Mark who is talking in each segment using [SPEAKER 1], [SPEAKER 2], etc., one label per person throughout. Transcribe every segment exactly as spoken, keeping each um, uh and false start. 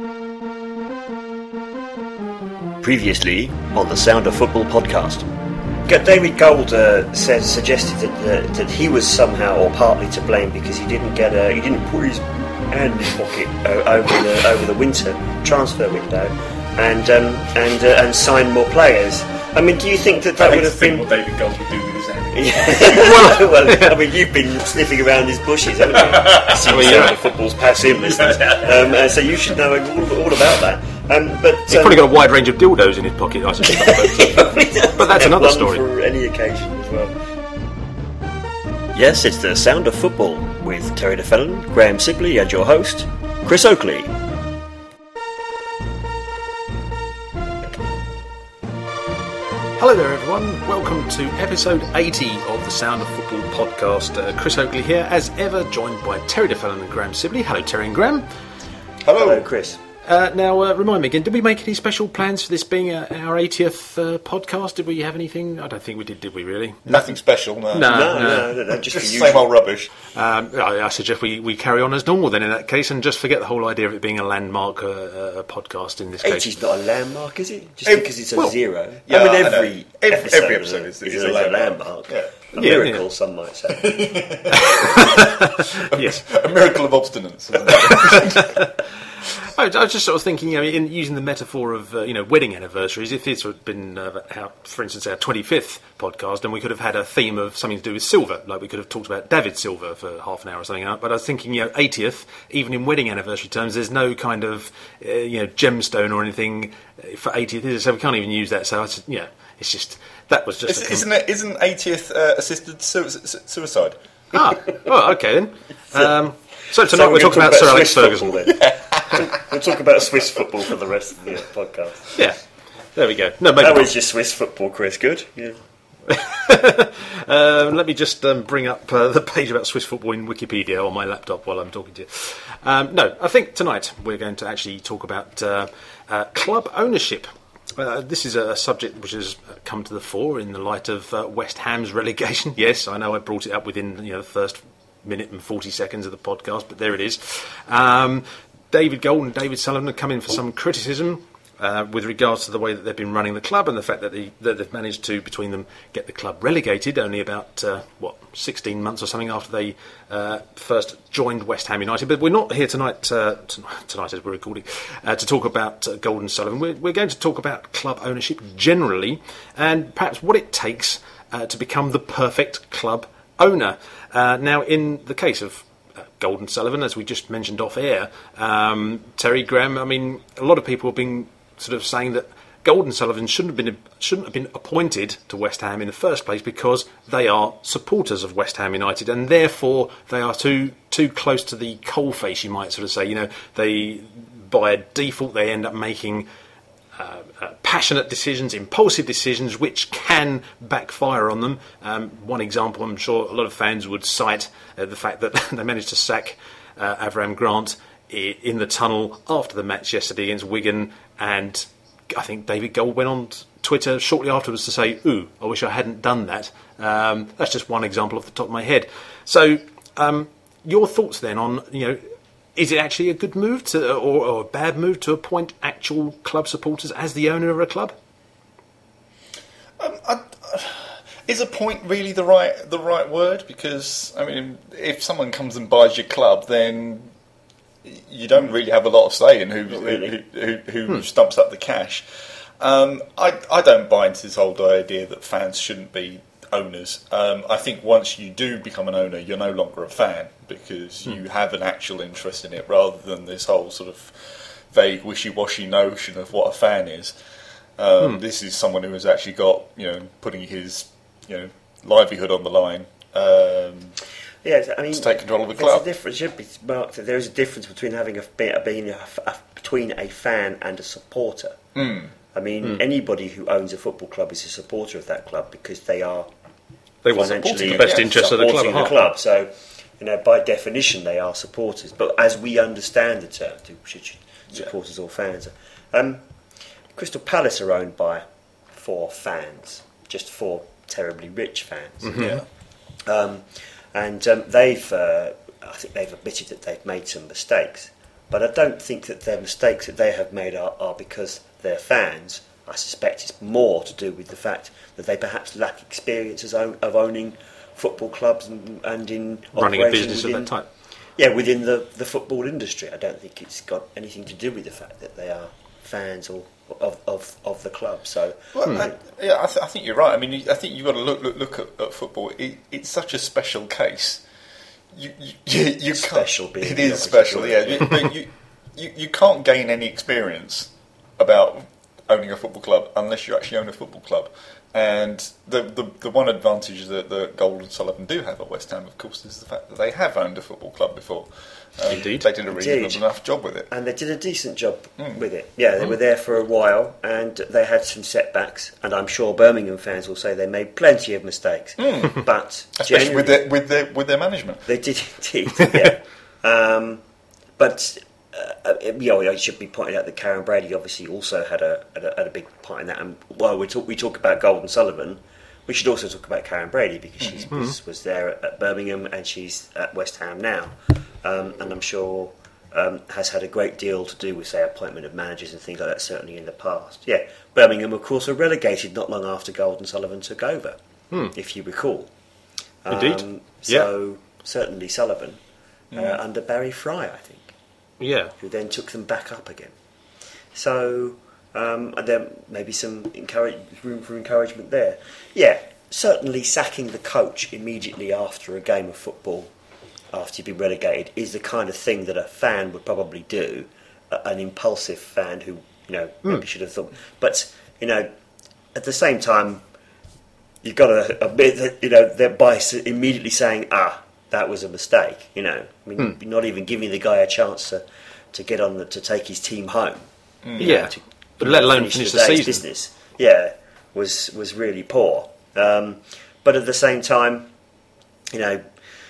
[SPEAKER 1] Previously on the Sound of Football podcast. David Gold uh, said, suggested that, uh, that he was somehow or partly to blame because he didn't get a, he didn't put his hand in his pocket uh, over the over the winter transfer window and um, and uh, and sign more players. I mean, do you think that that
[SPEAKER 2] I
[SPEAKER 1] would have been
[SPEAKER 2] what David Gold would do with his hand?
[SPEAKER 1] well, well, I mean, you've been sniffing around his bushes, haven't you? See, well, Sound of Football's pass in, listeners. Um, uh, so you should know all, all about that. Um, but
[SPEAKER 3] He's
[SPEAKER 1] um,
[SPEAKER 3] probably got a wide range of dildos in his pocket, I suspect. But, but that's another
[SPEAKER 1] one
[SPEAKER 3] story.
[SPEAKER 1] For any occasion as well. Yes, it's the Sound of Football with Terry DeFellon, Graham Sibley, and your host, Chris Oakley.
[SPEAKER 3] Hello there, everyone. Welcome to episode eighty of the Sound of Football podcast. Uh, Chris Oakley here, as ever, joined by Terry DeFellon and Graham Sibley. Hello, Terry and Graham.
[SPEAKER 1] Hello, Hello Chris.
[SPEAKER 3] Uh, now, uh, remind me again, did we make any special plans for this being uh, our eightieth uh, podcast? Did we have anything? I don't think we did, did we really?
[SPEAKER 2] Nothing special, no.
[SPEAKER 3] No,
[SPEAKER 1] No,
[SPEAKER 3] no.
[SPEAKER 1] no, no, no just,
[SPEAKER 2] Just
[SPEAKER 1] the
[SPEAKER 2] the same
[SPEAKER 1] usual.
[SPEAKER 2] old rubbish.
[SPEAKER 3] Um, I, I suggest we, we carry on as normal then in that case and just forget the whole idea of it being a landmark uh, uh, podcast in this case.
[SPEAKER 1] eighty's not a landmark, is it? Just
[SPEAKER 2] It-
[SPEAKER 1] because it's a
[SPEAKER 3] well,
[SPEAKER 1] zero.
[SPEAKER 2] yeah,
[SPEAKER 1] I mean,
[SPEAKER 2] I know.
[SPEAKER 1] every,
[SPEAKER 2] Every-
[SPEAKER 1] episode,
[SPEAKER 2] every episode is-
[SPEAKER 1] is,
[SPEAKER 2] is
[SPEAKER 1] a,
[SPEAKER 2] a landmark.
[SPEAKER 1] landmark.
[SPEAKER 2] Yeah.
[SPEAKER 1] A
[SPEAKER 3] Yeah,
[SPEAKER 1] miracle,
[SPEAKER 3] yeah.
[SPEAKER 1] some might say.
[SPEAKER 3] Yes.
[SPEAKER 2] A miracle of obstinance. Isn't it?
[SPEAKER 3] I I was just sort of thinking, you know, in using the metaphor of, uh, you know, wedding anniversaries, if this had been, uh, our, for instance, our twenty-fifth podcast, then we could have had a theme of something to do with silver, like we could have talked about David Silver for half an hour or something. But I was thinking, you know, eightieth, even in wedding anniversary terms, there's no kind of, uh, you know, gemstone or anything for eightieth, is it? So we can't even use that. So, it's, yeah, it's just, that was just...
[SPEAKER 2] Is-
[SPEAKER 3] a
[SPEAKER 2] isn't it? Isn't eightieth uh, assisted su- su- suicide?
[SPEAKER 3] Ah, well, okay then. Um, so tonight
[SPEAKER 1] So
[SPEAKER 3] we're talking about Sir Alex
[SPEAKER 1] Swiss
[SPEAKER 3] Ferguson.
[SPEAKER 1] football, then. We'll talk about Swiss football for the rest of the podcast.
[SPEAKER 3] Yeah, there we go. No, maybe
[SPEAKER 1] How
[SPEAKER 3] not.
[SPEAKER 1] is your Swiss football, Chris? Good? Yeah.
[SPEAKER 3] Um, let me just um, bring up uh, the page about Swiss football in Wikipedia on my laptop while I'm talking to you. Um, no, I think tonight we're going to actually talk about uh, uh, club ownership. Uh, this is a subject which has come to the fore in the light of uh, West Ham's relegation. Yes, I know I brought it up within you know the first minute and forty seconds of the podcast, but there it is. Um, David Gold and David Sullivan have come in for some criticism uh, with regards to the way that they've been running the club and the fact that, the, that they've managed to, between them, get the club relegated only about, uh, what, sixteen months or something after they uh, first joined West Ham United. But we're not here tonight, uh, t- tonight as we're recording, uh, to talk about uh, Gold and Sullivan. We're, we're going to talk about club ownership generally and perhaps what it takes uh, to become the perfect club owner. Uh, now, in the case of uh, Gold and Sullivan, as we just mentioned off air, um, Terry Graham, I mean, a lot of people have been sort of saying that Gold and Sullivan shouldn't have been shouldn't have been appointed to West Ham in the first place because they are supporters of West Ham United and therefore they are too too close to the coalface, you might sort of say. You know, they by default they end up making Uh, uh, passionate decisions, impulsive decisions, which can backfire on them. Um, one example, I'm sure a lot of fans would cite uh, the fact that they managed to sack uh, Avram Grant i- in the tunnel after the match yesterday against Wigan, and I think David Gold went on t- Twitter shortly afterwards to say, "Ooh, I wish I hadn't done that." Um, that's just one example off the top of my head. So, um, your thoughts then on, you know, is it actually a good move to, or, or a bad move to appoint actual club supporters as the owner of a club?
[SPEAKER 2] Um, I, is a point really the right the right word? Because I mean, if someone comes and buys your club, then you don't really have a lot of say in who
[SPEAKER 1] really.
[SPEAKER 2] who, who, who hmm. stumps up the cash. Um, I I don't buy into this whole idea that fans shouldn't be owners. Um, I think once you do become an owner, you're no longer a fan because you mm. have an actual interest in it rather than this whole sort of vague, wishy-washy notion of what a fan is. Um, mm. This is someone who has actually got, you know, putting his, you know, livelihood on the line. Um,
[SPEAKER 1] Yes, I mean,
[SPEAKER 2] to take control of the
[SPEAKER 1] there's
[SPEAKER 2] club.
[SPEAKER 1] A difference. Should be marked that there is a difference between having a being a, a, between a fan and a supporter.
[SPEAKER 2] Mm.
[SPEAKER 1] I mean,
[SPEAKER 3] Mm.
[SPEAKER 1] anybody who owns a football club is a supporter of that club because they are
[SPEAKER 3] They want
[SPEAKER 1] financially
[SPEAKER 3] the best
[SPEAKER 1] yeah,
[SPEAKER 3] interest of the club.
[SPEAKER 1] supporting the
[SPEAKER 3] huh?
[SPEAKER 1] club. So, you know, by definition, they are supporters. But as we understand the term, should you supporters yeah. or fans? Um, Crystal Palace are owned by four fans, just four terribly rich fans.
[SPEAKER 3] Mm-hmm.
[SPEAKER 2] Yeah.
[SPEAKER 1] Um, and um, they've, uh, I think they've admitted that they've made some mistakes. but I don't think that their mistakes that they have made are, are because they're fans. I suspect it's more to do with the fact that they perhaps lack experience as own, of owning football clubs and, and in
[SPEAKER 3] running a business
[SPEAKER 1] within,
[SPEAKER 3] of that type.
[SPEAKER 1] Yeah, within the, the football industry. I don't think it's got anything to do with the fact that they are fans or of of, of the club. So,
[SPEAKER 2] well,
[SPEAKER 1] hmm.
[SPEAKER 2] I, yeah, I, th- I think you're right. I mean, I think you've got to look look, look at, at football. It, it's such a special case. You you, you, you
[SPEAKER 1] special
[SPEAKER 2] can't.
[SPEAKER 1] Being
[SPEAKER 2] It is special, yeah. you, but you, you you can't gain any experience about owning a football club unless you actually own a football club. And the, the the one advantage that the Gold and Sullivan do have at West Ham, of course, is the fact that they have owned a football club before. Um,
[SPEAKER 3] Indeed.
[SPEAKER 2] They did a reasonable
[SPEAKER 1] Indeed.
[SPEAKER 2] enough job with it.
[SPEAKER 1] And they did a decent job
[SPEAKER 2] Mm.
[SPEAKER 1] with it. Yeah, they
[SPEAKER 2] Mm.
[SPEAKER 1] were there for a while, and they had some setbacks. And I'm sure Birmingham fans will say they made plenty of mistakes.
[SPEAKER 2] Mm.
[SPEAKER 1] But
[SPEAKER 2] Especially with
[SPEAKER 1] generally-
[SPEAKER 2] their, with their with their management.
[SPEAKER 1] They did indeed, yeah. um, but uh, you know, it should be pointed out that Karen Brady obviously also had a had a, had a big part in that. And while we talk we talk about Gold and Sullivan, we should also talk about Karen Brady because she
[SPEAKER 3] Mm-hmm.
[SPEAKER 1] was, was there at, at Birmingham and she's at West Ham now, um, and I'm sure um, has had a great deal to do with, say, appointment of managers and things like that. Certainly in the past, yeah. Birmingham, of course, were relegated not long after Gold and Sullivan took over,
[SPEAKER 3] Hmm.
[SPEAKER 1] if you recall.
[SPEAKER 3] Indeed.
[SPEAKER 1] Um, so certainly Sullivan uh,
[SPEAKER 2] Mm.
[SPEAKER 1] under Barry Fry, I think,
[SPEAKER 3] Yeah.
[SPEAKER 1] who then took them back up again. So um, and then maybe some encourage, room for encouragement there. Yeah, certainly sacking the coach immediately after a game of football, after you've been relegated, is the kind of thing that a fan would probably do, a- an impulsive fan who, you know, maybe should have thought. But, you know, at the same time, you've got to admit that, you know, that by s- immediately saying, ah, that was a mistake, you know. I mean,
[SPEAKER 3] Hmm.
[SPEAKER 1] you're not even giving the guy a chance to, to get on, the, to take his team home. you know,
[SPEAKER 3] Yeah.
[SPEAKER 1] to,
[SPEAKER 3] But let alone finish the
[SPEAKER 1] day's
[SPEAKER 3] season.
[SPEAKER 1] business. Yeah, was was really poor. Um, but at the same time, you know,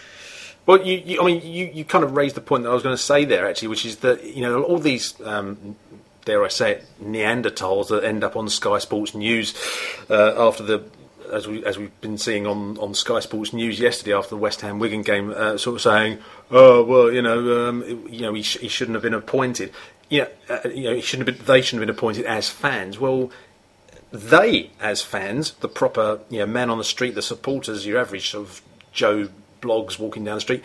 [SPEAKER 3] Well, you, you, I mean, you, you kind of raised the point that I was going to say there, actually, which is that, you know, all these, um, dare I say it, Neanderthals that end up on Sky Sports News uh, after the, as, we, as we've been seeing on, on Sky Sports News yesterday after the West Ham Wigan game, uh, sort of saying, oh, well, you know, um, you know, he, sh- he shouldn't have been appointed. You know, uh, you know, he shouldn't have been, they shouldn't have been appointed as fans. Well, they, as fans, the proper, you know, man on the street, the supporters, your average sort of Joe Blogs walking down the street,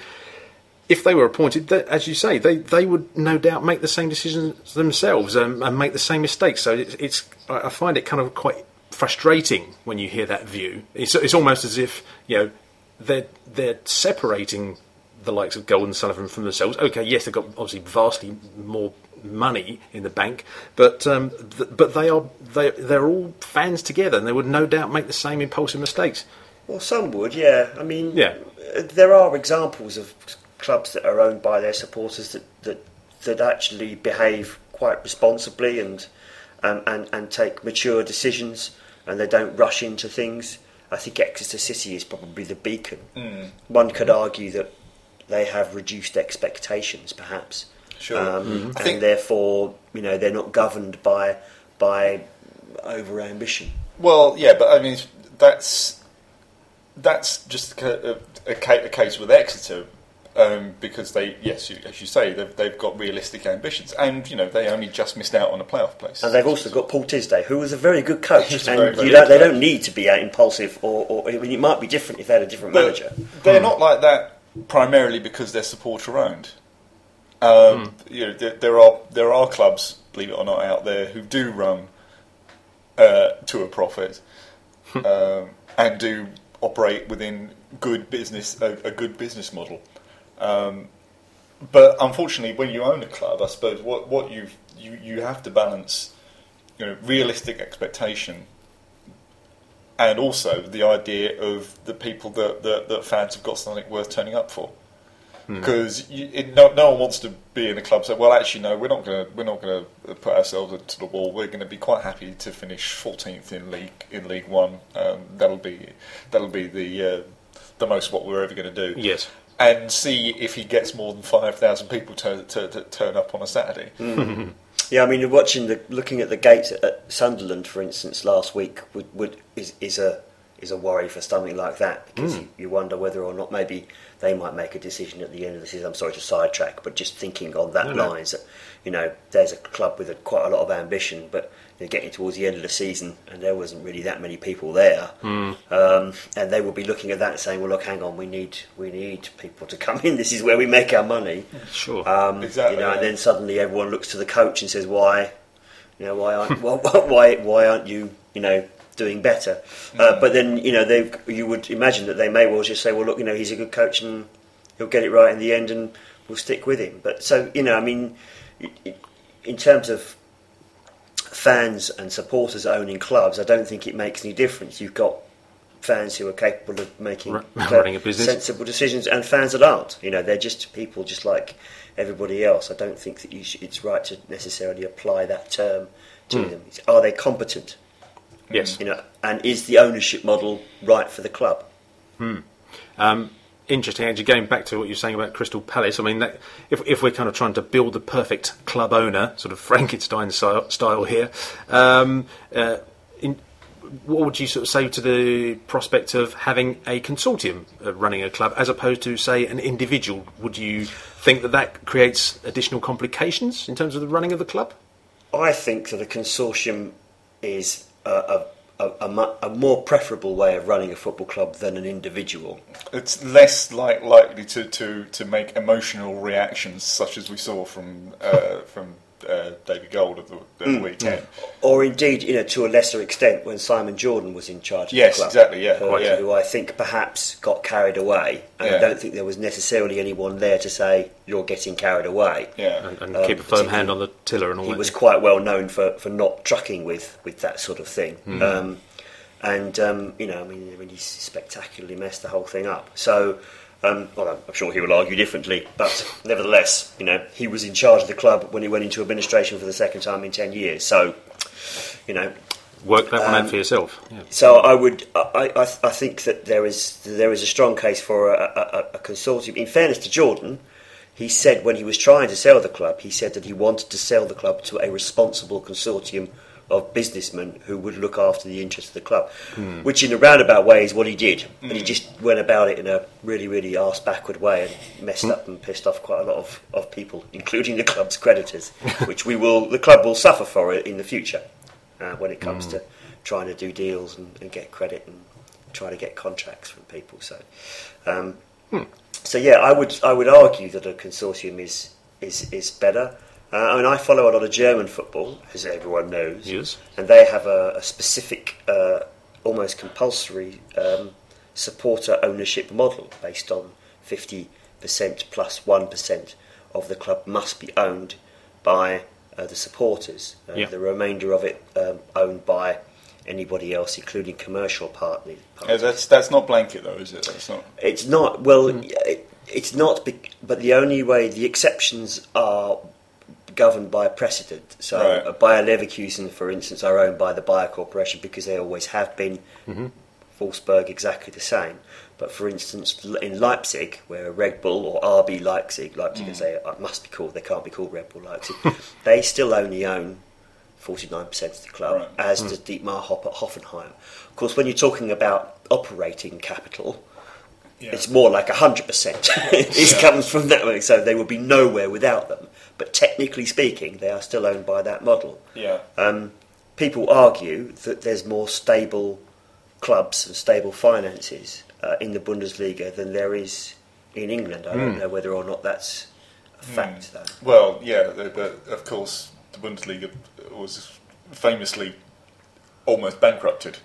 [SPEAKER 3] if they were appointed, they, as you say, they, they would no doubt make the same decisions themselves um, and make the same mistakes. So it's, it's I find it kind of quite frustrating when you hear that view. It's, it's almost as if, you know, they're they're separating the likes of Gold and Sullivan from themselves. Okay, yes, they've got obviously vastly more money in the bank, but um, th- but they are they they're all fans together, and they would no doubt make the same impulsive mistakes.
[SPEAKER 1] well, some would, yeah. I mean,
[SPEAKER 3] Yeah.
[SPEAKER 1] uh, there are examples of clubs that are owned by their supporters that that, that actually behave quite responsibly and, um, and and take mature decisions, and they don't rush into things. I think Exeter City is probably the beacon.
[SPEAKER 2] Mm.
[SPEAKER 1] One could argue that they have reduced expectations, perhaps.
[SPEAKER 2] Sure.
[SPEAKER 1] Um,
[SPEAKER 2] Mhm.
[SPEAKER 1] and
[SPEAKER 2] I think-
[SPEAKER 1] therefore, you know, they're not governed by by over ambition.
[SPEAKER 2] Well, yeah, but I mean that's that's just a, ca- a, a, ca- a case with Exeter um, because they, yes, you, as you say, they've, they've got realistic ambitions, and you know they only just missed out on a playoff place.
[SPEAKER 1] And they've also got Paul Tisdale, who was a very good coach.
[SPEAKER 2] He's a
[SPEAKER 1] and
[SPEAKER 2] very, very
[SPEAKER 1] you don't,
[SPEAKER 2] good
[SPEAKER 1] they
[SPEAKER 2] coach.
[SPEAKER 1] don't need to be uh, impulsive, or, or I mean, it might be different if they had a different
[SPEAKER 2] But
[SPEAKER 1] manager.
[SPEAKER 2] they're not like that primarily because they're supporter owned. Um, You know, there, there are there are clubs, believe it or not, out there who do run uh, to a profit um, and do operate within good business a, a good business model. Um, but unfortunately, when you own a club, I suppose what what you you you have to balance, you know, realistic expectation. And also the idea of the people that, that, that fans have got something worth turning up for, because no, no one wants to be in a club. So, well, actually, no, we're not going to we're not going to put ourselves into the wall. We're going to be quite happy to finish fourteenth in league in League One. Um, that'll be that'll be the uh, the most what we're ever going to do.
[SPEAKER 3] Yes.
[SPEAKER 2] And see if he gets more than five thousand people to, to, to turn up on a Saturday.
[SPEAKER 1] Yeah, I mean, watching the looking at the gates at, at Sunderland, for instance, last week would, would is is a is a worry for something like that, because
[SPEAKER 3] Mm.
[SPEAKER 1] you, you wonder whether or not maybe they might make a decision at the end of the season. I'm sorry to sidetrack, but just thinking on that
[SPEAKER 3] No, no.
[SPEAKER 1] lines, that, you know, there's a club with a, quite a lot of ambition, but you're getting towards the end of the season and there wasn't really that many people there,
[SPEAKER 3] Mm.
[SPEAKER 1] um, and they will be looking at that and saying, well, look, hang on, we need we need people to come in. This is where we make our money.
[SPEAKER 3] Sure.
[SPEAKER 1] Um,
[SPEAKER 2] Exactly,
[SPEAKER 1] You know,
[SPEAKER 2] yeah.
[SPEAKER 1] and then suddenly everyone looks to the coach and says, why, you know, why aren't why, why why aren't you, you know, doing better? Uh, but then, you know, they you would imagine that they may well just say, well, look, you know, he's a good coach and he'll get it right in the end, and we'll stick with him. But so, you know, I mean, it, it, in terms of fans and supporters owning clubs, I don't think it makes any difference. You've got fans who are capable of making
[SPEAKER 3] Ru- running a business.
[SPEAKER 1] sensible decisions, and fans that aren't. You know, they're just people just like everybody else. I don't think that you sh- it's right to necessarily apply that term to
[SPEAKER 3] Mm.
[SPEAKER 1] them. It's, are they competent?
[SPEAKER 3] Yes.
[SPEAKER 1] You know, and is the ownership model right for the club?
[SPEAKER 3] Um, interesting, actually, going back to what you're saying about Crystal Palace. I mean, that, if, if we're kind of trying to build the perfect club owner, sort of Frankenstein style, style here, um, uh, in, what would you sort of say to the prospect of having a consortium uh, running a club as opposed to, say, an individual? Would you think that that creates additional complications in terms of the running of the club?
[SPEAKER 1] I think that a consortium is a, a, a, a, mu- a more preferable way of running a football club than an individual.
[SPEAKER 2] It's less like likely to, to, to make emotional reactions, such as we saw from uh, from uh, David Gold at the, at the weekend.
[SPEAKER 1] Or indeed, you know, to a lesser extent, when Simon Jordan was in charge of
[SPEAKER 2] Yes,
[SPEAKER 1] the club.
[SPEAKER 2] exactly, yeah,
[SPEAKER 1] who,
[SPEAKER 2] quite, yeah.
[SPEAKER 1] who I think perhaps got carried away. And
[SPEAKER 2] Yeah.
[SPEAKER 1] I don't think there was necessarily anyone there to say, you're getting carried away.
[SPEAKER 2] Yeah,
[SPEAKER 3] And, and
[SPEAKER 1] Um,
[SPEAKER 3] keep a firm hand
[SPEAKER 1] particularly-
[SPEAKER 3] on the tiller and all
[SPEAKER 1] He
[SPEAKER 3] that.
[SPEAKER 1] was quite well known for, for not trucking with, with that sort of thing. Um, and, um, you know, I mean, I mean, he spectacularly messed the whole thing up. So, um, well, I'm sure he will argue differently, but nevertheless, you know, he was in charge of the club when he went into administration for the second time in ten years. So, you know,
[SPEAKER 3] Work that one
[SPEAKER 1] um,
[SPEAKER 3] out for yourself. Yeah.
[SPEAKER 1] so I would, I, I, I think that there is there is a strong case for a, a, a consortium. In fairness to Jordan, he said when he was trying to sell the club, he said that he wanted to sell the club to a responsible consortium of businessmen who would look after the interests of the club, which in a roundabout way is what he did. And he just went about it in a really, really arse-backward way and messed up and pissed off quite a lot of, of people, including the club's creditors, which we will the club will suffer for it in the future uh, when it comes to trying to do deals and, and get credit and try to get contracts from people. So, um, so yeah, I would I would argue that a consortium is is is better. Uh, I mean, I follow a lot of German football, as everyone knows,
[SPEAKER 3] Yes.
[SPEAKER 1] and they have a, a specific, uh, almost compulsory um, supporter ownership model based on fifty percent plus one percent of the club must be owned by uh, the supporters. Uh,
[SPEAKER 3] Yeah.
[SPEAKER 1] The remainder of it um, owned by anybody else, including commercial partners.
[SPEAKER 2] Yeah, that's that's not blanket though, is it? That's not.
[SPEAKER 1] It's not, well, it, it's not, bec- but the only way, the exceptions are governed by precedent. So
[SPEAKER 2] Right.
[SPEAKER 1] uh, Bayer Leverkusen, for instance, are owned by the Bayer Corporation because they always have been. Wolfsburg exactly the same. But for instance, L- in Leipzig, where Red Bull or R B Leipzig, Leipzig as they uh, must be called, they can't be called Red Bull Leipzig, they still only own forty-nine percent of the club,
[SPEAKER 2] Right.
[SPEAKER 1] as does Dietmar Hopp at Hoffenheim. Of course, when you're talking about operating capital,
[SPEAKER 2] Yeah.
[SPEAKER 1] it's more like one hundred percent. It
[SPEAKER 2] Yeah.
[SPEAKER 1] comes from that way, so they would be nowhere without them. But technically speaking, they are still owned by that model.
[SPEAKER 2] Yeah.
[SPEAKER 1] Um, people argue that there's more stable clubs and stable finances uh, in the Bundesliga than there is in England. I don't know whether or not that's a fact, though.
[SPEAKER 2] Well, yeah, the- but of course the Bundesliga was famously almost bankrupted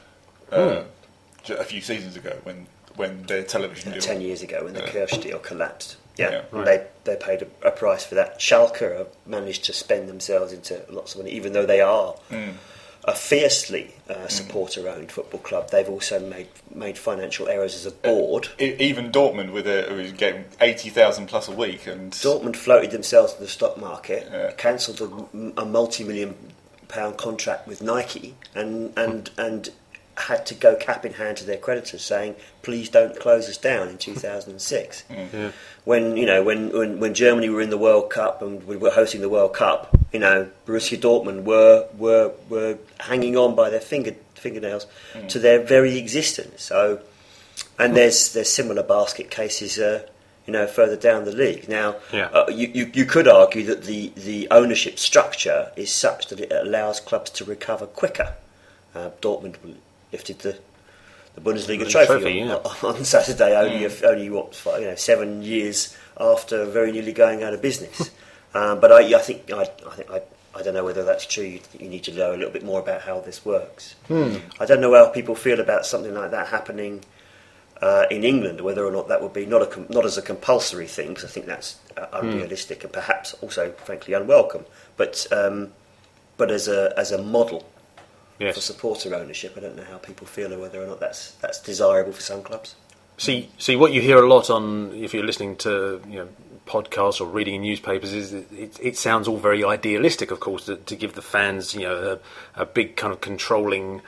[SPEAKER 2] uh, ju- a few seasons ago when when their television deal.
[SPEAKER 1] Ten years ago when the
[SPEAKER 2] Yeah.
[SPEAKER 1] Kirsch deal collapsed. Yeah,
[SPEAKER 2] Yeah,
[SPEAKER 1] and
[SPEAKER 3] right.
[SPEAKER 1] they they paid a, a price for that. Schalke have managed to spend themselves into lots of money, even though they are a fiercely uh, supporter-owned football club. They've also made made financial errors as a board.
[SPEAKER 2] E- even Dortmund, with a, who was getting eighty thousand plus a week, and
[SPEAKER 1] Dortmund floated themselves to the stock market,
[SPEAKER 2] Yeah.
[SPEAKER 1] cancelled a, a multi-million pound contract with Nike, and and and had to go cap in hand to their creditors, saying, "Please don't close us down." In two thousand six,
[SPEAKER 3] Yeah.
[SPEAKER 1] when you know when, when when Germany were in the World Cup and we were hosting the World Cup, you know Borussia Dortmund were were were hanging on by their finger fingernails mm. to their very existence. So, and there's there's similar basket cases, uh, you know, further down the league. Now,
[SPEAKER 3] yeah.
[SPEAKER 1] uh, you, you you could argue that the, the ownership structure is such that it allows clubs to recover quicker. Uh, Dortmund lifted the the Bundesliga
[SPEAKER 3] the
[SPEAKER 1] trophy,
[SPEAKER 3] trophy
[SPEAKER 1] on,
[SPEAKER 3] yeah.
[SPEAKER 1] on Saturday, only
[SPEAKER 2] mm.
[SPEAKER 1] a, only what five, you know seven years after very nearly going out of business. um, but I, I think I, I think I. I don't know whether that's true. You, you need to know a little bit more about how this works.
[SPEAKER 3] Hmm.
[SPEAKER 1] I don't know how people feel about something like that happening uh, in England, whether or not that would be not a com- not as a compulsory thing, because I think that's uh, unrealistic and perhaps also, frankly, unwelcome. But um, but as a as a model
[SPEAKER 3] yes.
[SPEAKER 1] for supporter ownership, I don't know how people feel or whether or not that's that's desirable for some clubs.
[SPEAKER 3] See, see, what you hear a lot on if you're listening to you know. podcasts or reading in newspapers is it, it, it sounds all very idealistic, of course, to, to give the fans you know a, a big kind of controlling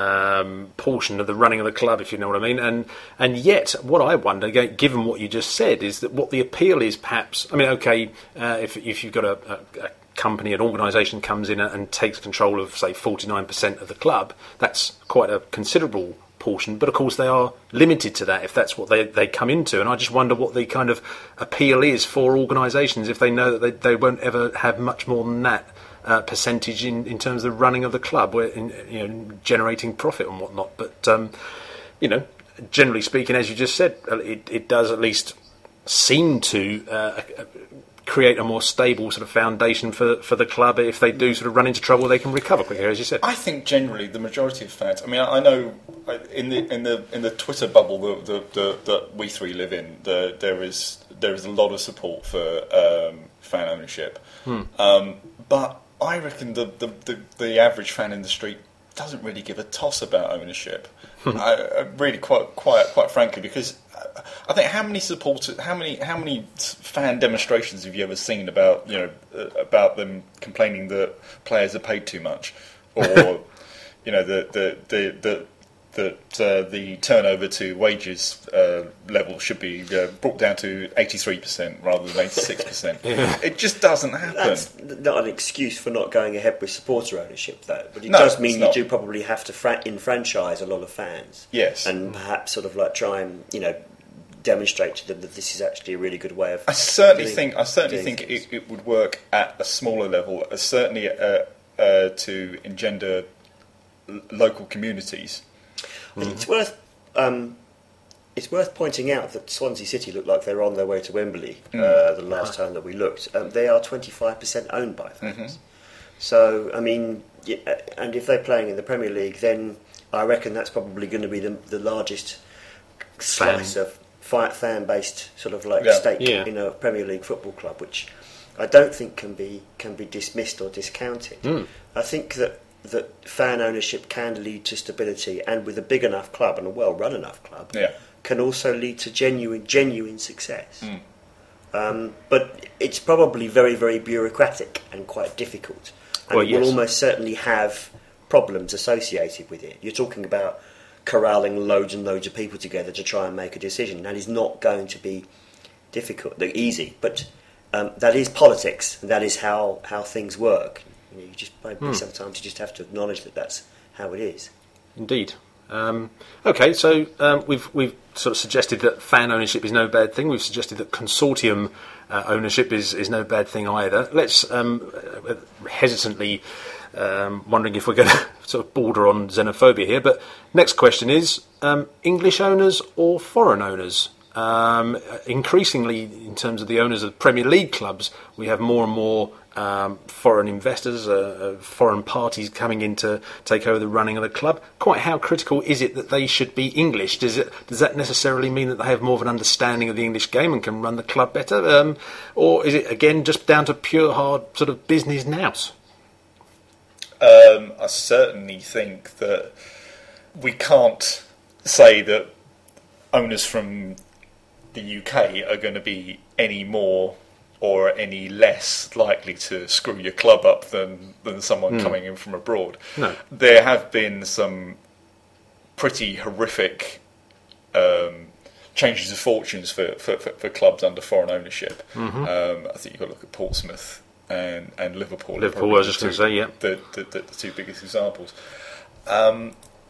[SPEAKER 3] um, portion of the running of the club, if you know what I mean. And and yet, what I wonder, given what you just said, is that what the appeal is perhaps. I mean, okay, uh, if if you've got a, a, a company, an organisation comes in and takes control of say forty-nine percent of the club, that's quite a considerable portion, but of course they are limited to that if that's what they, they come into, and I just wonder what the kind of appeal is for organisations if they know that they, they won't ever have much more than that uh, percentage in, in terms of the running of the club, where in, you know, generating profit and whatnot. But um, you know, generally speaking, as you just said, it, it does at least seem to uh, create a more stable sort of foundation for for the club. If they do sort of run into trouble, they can recover quicker, as you said.
[SPEAKER 2] I think generally the majority of fans. I mean, I, I know in the in the in the Twitter bubble that the, the, that we three live in, the, there is there is a lot of support for um, fan ownership. Hmm. Um, but I reckon the, the, the, the average fan in the street doesn't really give a toss about ownership. I, I really, quite quite quite frankly, because I think how many supporters, how many how many fan demonstrations have you ever seen about you know uh, about them complaining that players are paid too much, or you know the the the, the that uh, the turnover to wages uh, level should be uh, brought down to eighty-three percent rather than eighty-six percent. Yeah. It just doesn't happen.
[SPEAKER 1] That's not an excuse for not going ahead with supporter ownership, though. But it
[SPEAKER 2] no,
[SPEAKER 1] does mean you
[SPEAKER 2] not.
[SPEAKER 1] do probably have to fra- enfranchise a lot of fans.
[SPEAKER 2] Yes.
[SPEAKER 1] And perhaps sort of like try and, you know, demonstrate to them that this is actually a really good way of
[SPEAKER 2] I certainly
[SPEAKER 1] doing,
[SPEAKER 2] think I certainly think it, it would work at a smaller level, uh, certainly uh, uh, to engender l- local communities.
[SPEAKER 1] Mm-hmm. It's worth um, it's worth pointing out that Swansea City look like they're on their way to Wembley. Mm. Uh, the last time that we looked, um, they are twenty-five percent owned by fans. Mm-hmm. So I mean, yeah, and if they're playing in the Premier League, then I reckon that's probably going to be the, the largest slice fan. of fan-based sort of like
[SPEAKER 2] yeah.
[SPEAKER 1] stake
[SPEAKER 3] yeah.
[SPEAKER 1] in a Premier League football club, which I don't think can be can be dismissed or discounted. Mm. I think that. that fan ownership can lead to stability, and with a big enough club and a well-run enough club,
[SPEAKER 2] yeah.
[SPEAKER 1] can also lead to genuine, genuine success.
[SPEAKER 2] Mm.
[SPEAKER 1] Um, but it's probably very, very bureaucratic and quite difficult, and
[SPEAKER 3] well,
[SPEAKER 1] it
[SPEAKER 3] yes.
[SPEAKER 1] will almost certainly have problems associated with it. You're talking about corralling loads and loads of people together to try and make a decision. That is not going to be difficult, easy, but um, that is politics, and that is how, how things work. You, know, you just maybe hmm. sometimes you just have to acknowledge that that's how it is.
[SPEAKER 3] Indeed. Um, okay, so um, we've we've sort of suggested that fan ownership is no bad thing. We've suggested that consortium uh, ownership is, is no bad thing either. Let's um, uh, hesitantly um, wondering if we're going to sort of border on xenophobia here. But next question is um, English owners or foreign owners? Um, increasingly, in terms of the owners of Premier League clubs, we have more and more um, foreign investors, uh, uh, foreign parties coming in to take over the running of the club. Quite how critical is it that they should be English? Does it does that necessarily mean that they have more of an understanding of the English game and can run the club better? Um, or is it, again, just down to pure hard sort of business nous?
[SPEAKER 2] Um, I certainly think that we can't say that owners from the U K are going to be any more or any less likely to screw your club up than, than someone mm. coming in from abroad.
[SPEAKER 3] No.
[SPEAKER 2] There have been some pretty horrific um, changes of fortunes for, for, for, for clubs under foreign ownership. Mm-hmm. Um, I think you've got to look at Portsmouth and, and Liverpool.
[SPEAKER 3] Liverpool, I was just going to say, yeah.
[SPEAKER 2] The, the, the, the two biggest examples. Um,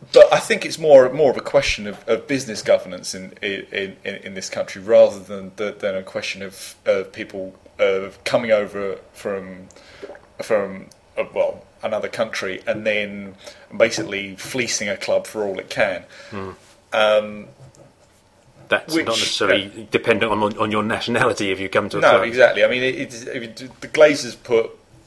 [SPEAKER 2] but I think it's more more of a question of, of business governance in in, in in this country rather than than a question of, of people of coming over from from uh, well another country and then basically fleecing a club for all it can.
[SPEAKER 3] Mm.
[SPEAKER 2] Um,
[SPEAKER 3] That's
[SPEAKER 2] which,
[SPEAKER 3] not necessarily uh, dependent on on your nationality if you come to a
[SPEAKER 2] no,
[SPEAKER 3] club.
[SPEAKER 2] exactly. I mean, it, it's, it, the Glazers put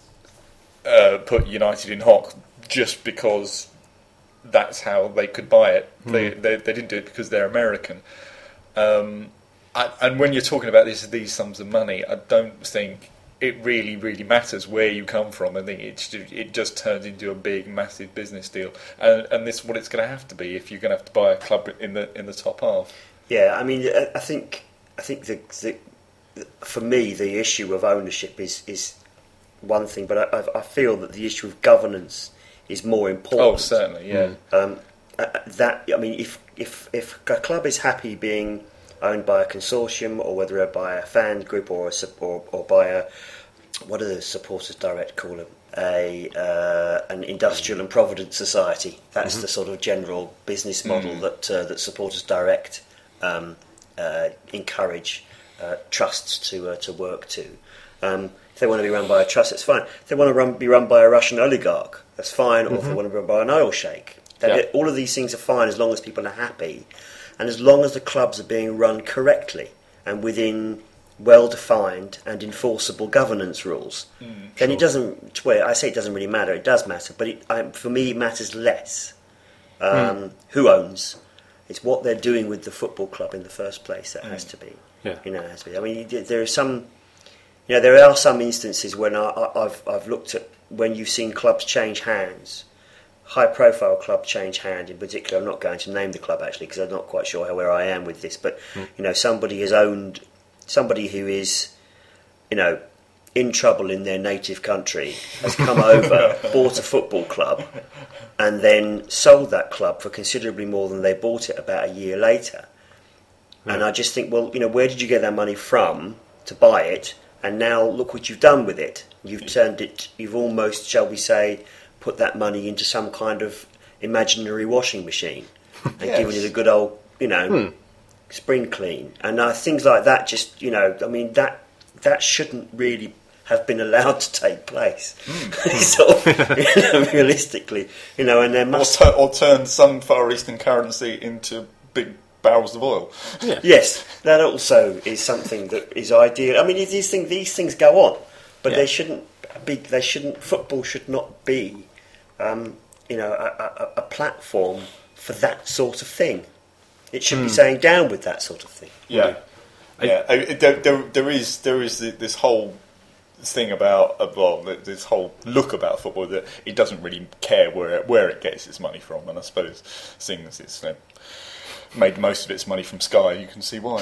[SPEAKER 2] uh, put United in hock just because that's how they could buy it. Mm. They, they they didn't do it because they're American. Um, I, and when you're talking about this, these sums of money, I don't think it really, really matters where you come from. I think it it just turns into a big, massive business deal, and and this is what it's going to have to be if you're going to have to buy a club in the in the top half.
[SPEAKER 1] Yeah, I mean, I think I think the, the for me the issue of ownership is is one thing, but I, I feel that the issue of governance is more important.
[SPEAKER 2] Oh, certainly, yeah.
[SPEAKER 1] Um, that I mean, if if if a club is happy being owned by a consortium, or whether it's by a fan group or a, or, or by a, what do the supporters direct call them? A uh, an industrial and provident society. That's mm-hmm. the sort of general business model mm. that uh, that supporters direct um, uh, encourage uh, trusts to uh, to work to. Um, if they want to be run by a trust, that's fine. If they want to run, be run by a Russian oligarch, that's fine. Mm-hmm. Or if they want to be run by an oil sheikh, yeah. all of these things are fine as long as people are happy. And as long as the clubs are being run correctly and within well-defined and enforceable governance rules, mm, then sure. it doesn't. Well, I say it doesn't really matter. It does matter, but it, I, for me, it matters less um, mm. who owns. It's what they're doing with the football club in the first place that mm. has to be.
[SPEAKER 3] Yeah.
[SPEAKER 1] You know, it has to be. I mean, there are some. You know, there are some instances when I, I, I've I've looked at when you've seen clubs change hands. High-profile club change hand in particular. I'm not going to name the club actually because I'm not quite sure how, where I am with this. But mm. you know, somebody has owned somebody who is, you know, in trouble in their native country has come over, bought a football club, and then sold that club for considerably more than they bought it about a year later. Mm. And I just think, well, you know, where did you get that money from to buy it? And now look what you've done with it. You've turned it. You've almost, shall we say, put that money into some kind of imaginary washing machine and yes. given it a good old, you know, hmm. spring clean. And uh, things like that just, you know, I mean, that that shouldn't really have been allowed to take place. Mm. sort of, you know, realistically, you know, and there must...
[SPEAKER 2] Or, tu- or turn some Far Eastern currency into big barrels of oil.
[SPEAKER 1] Yeah. Yes, that also is something that is ideal. I mean, these things, these things go on, but yeah. they shouldn't be, they shouldn't, football should not be Um, you know, a, a, a platform for that sort of thing. It should mm. be saying down with that sort of thing.
[SPEAKER 2] Yeah, I, yeah. I, there, there, there is there is this whole thing about uh, well, this whole look about football that it doesn't really care where it, where it gets its money from, and I suppose seeing as it's uh, made most of its money from Sky, you can see why.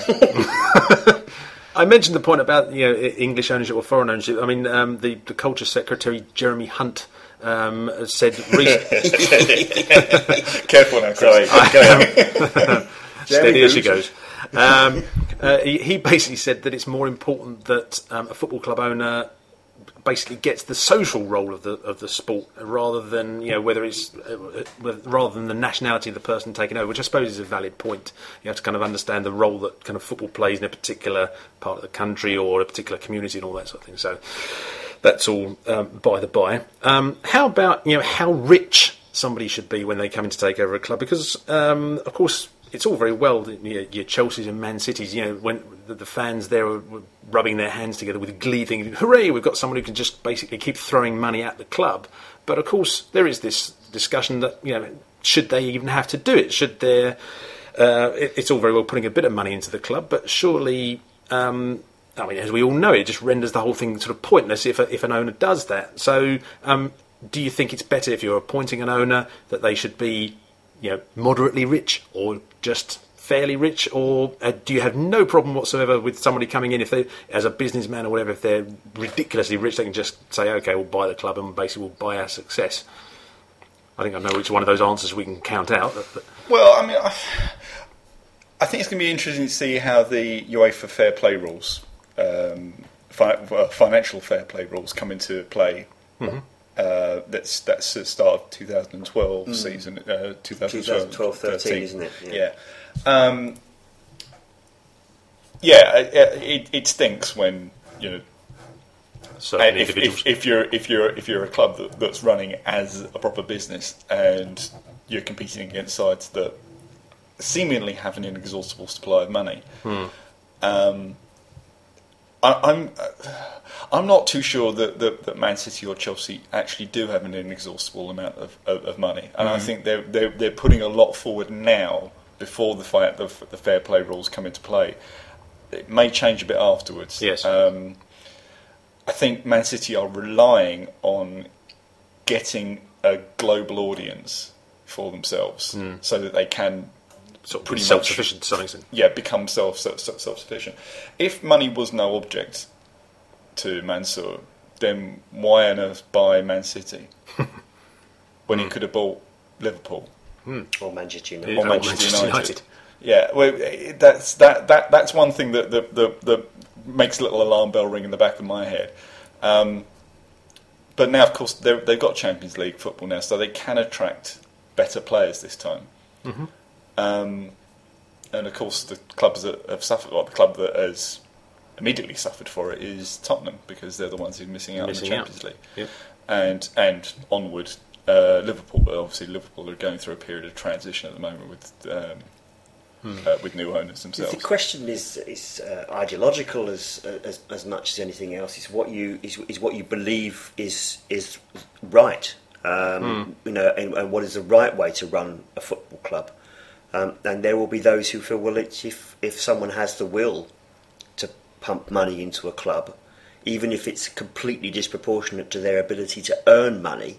[SPEAKER 3] I mentioned the point about you know English ownership or foreign ownership. I mean, um, the the culture secretary Jeremy Hunt. Um, said recently.
[SPEAKER 2] Careful now, Chris.
[SPEAKER 3] Sorry, steady as she goes. Um, uh, he, he basically said that it's more important that um, a football club owner basically gets the social role of the of the sport rather than you know whether it's uh, rather than the nationality of the person taking over, which I suppose is a valid point. You have to kind of understand the role that kind of football plays in a particular part of the country or a particular community and all that sort of thing. So. That's all um, by the by. Um, how about you know how rich somebody should be when they come in to take over a club? Because um, of course it's all very well you know, your Chelseas and Man Cities. You know when the, the fans there are rubbing their hands together with glee, thinking, "Hooray! We've got someone who can just basically keep throwing money at the club." But of course there is this discussion that you know should they even have to do it? Should there? Uh, it, it's all very well putting a bit of money into the club, but surely. Um, I mean, as we all know, it just renders the whole thing sort of pointless if a, if an owner does that. So, um, do you think it's better if you're appointing an owner that they should be, you know, moderately rich or just fairly rich, or uh, do you have no problem whatsoever with somebody coming in if they, as a businessman or whatever, if they're ridiculously rich, they can just say, okay, we'll buy the club and basically we'll buy our success? I think I know which one of those answers we can count out. But.
[SPEAKER 2] Well, I mean, I, I think it's going to be interesting to see how the UEFA fair play rules. Um, fi- well, financial fair play rules come into play mm-hmm. Uh, that's that's the start of two thousand twelve mm. season, uh, twenty twelve
[SPEAKER 1] thirteen, isn't it?
[SPEAKER 2] Yeah. Yeah, um, yeah it, it, it stinks when you know. If, if, if you're if you're if you're a club that, that's running as a proper business and you're competing against sides that seemingly have an inexhaustible supply of money,
[SPEAKER 3] hmm.
[SPEAKER 2] um, I, I'm I'm not too sure that, that, that Man City or Chelsea actually do have an inexhaustible amount of, of, of money, and mm. I think they're, they're they're putting a lot forward now before the fight the, the fair play rules come into play. It may change a bit afterwards.
[SPEAKER 3] Yes.
[SPEAKER 2] Um, I think Man City are relying on getting a global audience for themselves,
[SPEAKER 3] mm.
[SPEAKER 2] so that they can
[SPEAKER 3] sort of pretty self-sufficient much, to some extent.
[SPEAKER 2] Yeah, become self, self self-sufficient. If money was no object to Mansour, then why on earth buy Man City when mm. he could have bought Liverpool
[SPEAKER 3] mm.
[SPEAKER 1] or Manchester United?
[SPEAKER 2] Or Manchester United.
[SPEAKER 3] United.
[SPEAKER 2] Yeah, well, that's that, that that's one thing that that that, that makes a little alarm bell ring in the back of my head. Um, but now, of course, they've got Champions League football now, so they can attract better players this time.
[SPEAKER 3] Mm-hmm.
[SPEAKER 2] Um, and of course, the clubs that have suffered, well, the club that has immediately suffered for it is Tottenham, because they're the ones who are missing out
[SPEAKER 3] missing
[SPEAKER 2] on the Champions
[SPEAKER 3] out.
[SPEAKER 2] League.
[SPEAKER 3] Yep.
[SPEAKER 2] And and onward, uh, Liverpool. But obviously, Liverpool are going through a period of transition at the moment with. Um, Hmm. Uh, with new owners themselves.
[SPEAKER 1] The question is is uh, ideological as, as as much as anything else. Is what you is, is what you believe is is right. Um, hmm. You know, and, and what is the right way to run a football club. Um, and there will be those who feel, well, it's if if someone has the will to pump money into a club, even if it's completely disproportionate to their ability to earn money.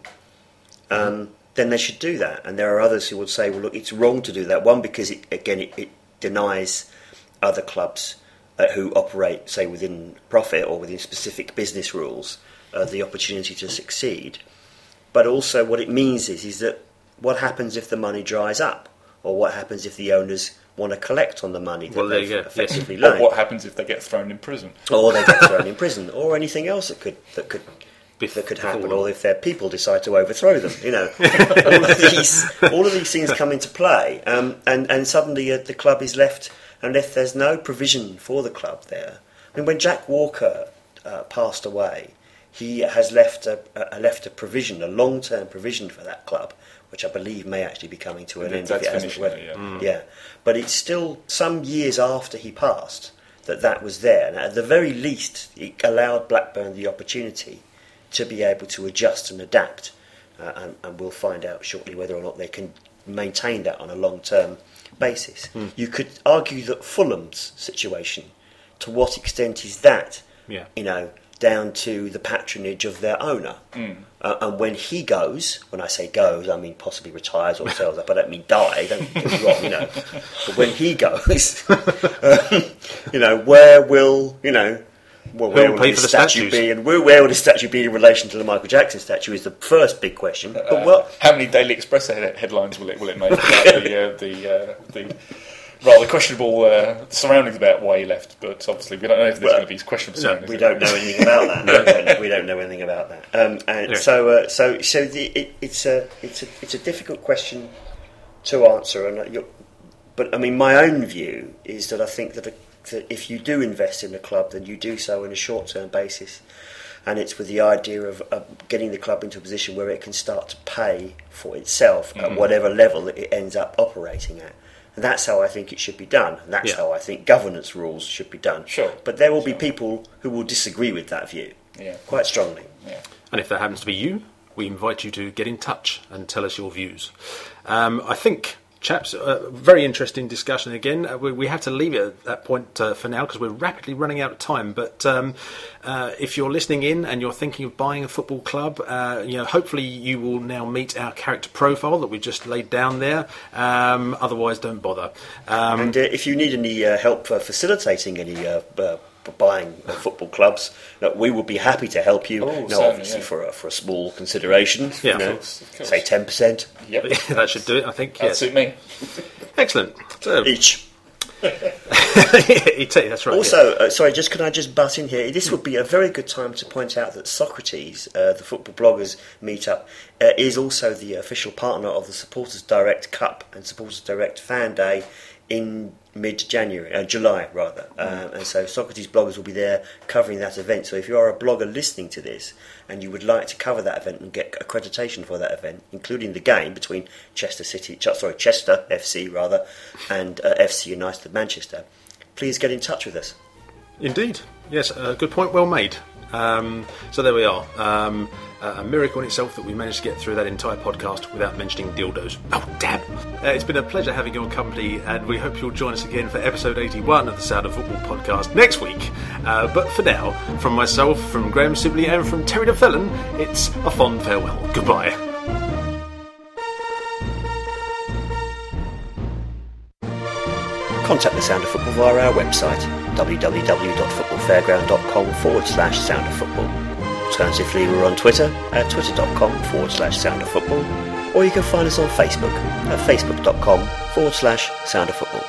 [SPEAKER 1] Um, hmm. Then they should do that. And there are others who would say, well, look, it's wrong to do that. One, because, it, again, it, it denies other clubs uh, who operate, say, within profit or within specific business rules, uh, the opportunity to succeed. But also what it means is, is that what happens if the money dries up? Or what happens if the owners want to collect on the money that
[SPEAKER 3] well,
[SPEAKER 1] they've
[SPEAKER 3] there you go.
[SPEAKER 1] effectively
[SPEAKER 2] Yes.
[SPEAKER 1] loaned?
[SPEAKER 2] Or what happens if they get thrown in prison?
[SPEAKER 1] Or they get thrown in prison. Or anything else that could... That could that could happen, or if their people decide to overthrow them, you know, all of these, all of these things come into play, um, and and suddenly uh, the club is left, and if there's no provision for the club there, I mean, when Jack Walker uh, passed away, he has left a, a left a provision, a long-term provision for that club, which I believe may actually be coming to an end if it hasn't already.
[SPEAKER 2] Yeah. Mm.
[SPEAKER 1] yeah, but it's still some years after he passed that that was there, and at the very least, it allowed Blackburn the opportunity to be able to adjust and adapt, uh, and, and we'll find out shortly whether or not they can maintain that on a long-term basis. Mm. You could argue that Fulham's situation, to what extent is that,
[SPEAKER 3] yeah. you
[SPEAKER 1] know, down to the patronage of their owner?
[SPEAKER 2] Mm.
[SPEAKER 1] Uh, and when he goes, when I say goes, I mean possibly retires or sells up, I don't mean die, don't get me wrong, you know. But when he goes, um, you know, where will, you know, Well, where will the statue be, and where, where will the statue be in relation to the Michael Jackson statue? Is the first big question. But
[SPEAKER 2] uh,
[SPEAKER 1] well,
[SPEAKER 2] how many Daily Express headlines will it will it make about the uh, the uh, the rather questionable uh, surroundings about why he left? But obviously, we don't know if there's well, going to be questionable
[SPEAKER 1] no,
[SPEAKER 2] surroundings.
[SPEAKER 1] We don't know anything about that. no, we, don't, we don't know anything about that. Um, and yeah. so, uh, so, so the, it, it's a it's a it's a difficult question to answer. And you're, but I mean, my own view is that I think that. A, that if you do invest in a club, then you do so on a short-term basis, and it's with the idea of, of getting the club into a position where it can start to pay for itself mm-hmm. at whatever level it ends up operating at. And that's how I think it should be done. And that's yeah. how I think governance rules should be done.
[SPEAKER 2] Sure.
[SPEAKER 1] But there will
[SPEAKER 2] sure.
[SPEAKER 1] be people who will disagree with that view
[SPEAKER 2] yeah.
[SPEAKER 1] quite strongly.
[SPEAKER 2] Yeah.
[SPEAKER 3] And if that happens to be you, we invite you to get in touch and tell us your views. Um, I think... Chaps, uh, very interesting discussion again. Uh, we, we have to leave it at that point uh, for now because we're rapidly running out of time. But um, uh, if you're listening in and you're thinking of buying a football club, uh, you know, hopefully you will now meet our character profile that we've just laid down there. Um, otherwise, don't bother. Um,
[SPEAKER 1] and uh, if you need any uh, help uh, facilitating any uh, uh, buying uh, football clubs, uh, we would be happy to help you.
[SPEAKER 2] Oh,
[SPEAKER 1] no, obviously
[SPEAKER 2] yeah.
[SPEAKER 1] for a, for a small consideration.
[SPEAKER 3] Yeah,
[SPEAKER 1] you know,
[SPEAKER 2] of course, of course.
[SPEAKER 1] Say ten percent.
[SPEAKER 2] Yep,
[SPEAKER 3] that should do it. I think.
[SPEAKER 2] That'd
[SPEAKER 3] yes.
[SPEAKER 2] suit me.
[SPEAKER 3] Excellent. So,
[SPEAKER 1] each.
[SPEAKER 3] E T, that's right.
[SPEAKER 1] Also,
[SPEAKER 3] yeah.
[SPEAKER 1] uh, sorry, just can I just butt in here? This would be a very good time to point out that Socrates, uh, the football bloggers meetup, uh, is also the official partner of the Supporters Direct Cup and Supporters Direct Fan Day in mid-January, uh, July rather. Mm. Um, and so Socrates bloggers will be there covering that event. So if you are a blogger listening to this and you would like to cover that event and get accreditation for that event, including the game between Chester City, sorry, Chester F C rather, and uh, F C United of Manchester, please get in touch with us.
[SPEAKER 3] Indeed, yes, uh, good point, well made. Um, so there we are. Um, uh, a miracle in itself that we managed to get through that entire podcast without mentioning dildos. Oh, damn. Uh, it's been a pleasure having your company, and we hope you'll join us again for episode eighty-one of the Sound of Football podcast next week. Uh, but for now, from myself, from Graham Sibley, and from Terry de Felon, it's a fond farewell. Goodbye.
[SPEAKER 1] Contact the Sound of Football via our website, www.footballfairground.com forward slash Sound of Football. Alternatively, we're on Twitter at twitter.com forward slash Sound of Football, or you can find us on Facebook at facebook.com forward slash Sound of Football.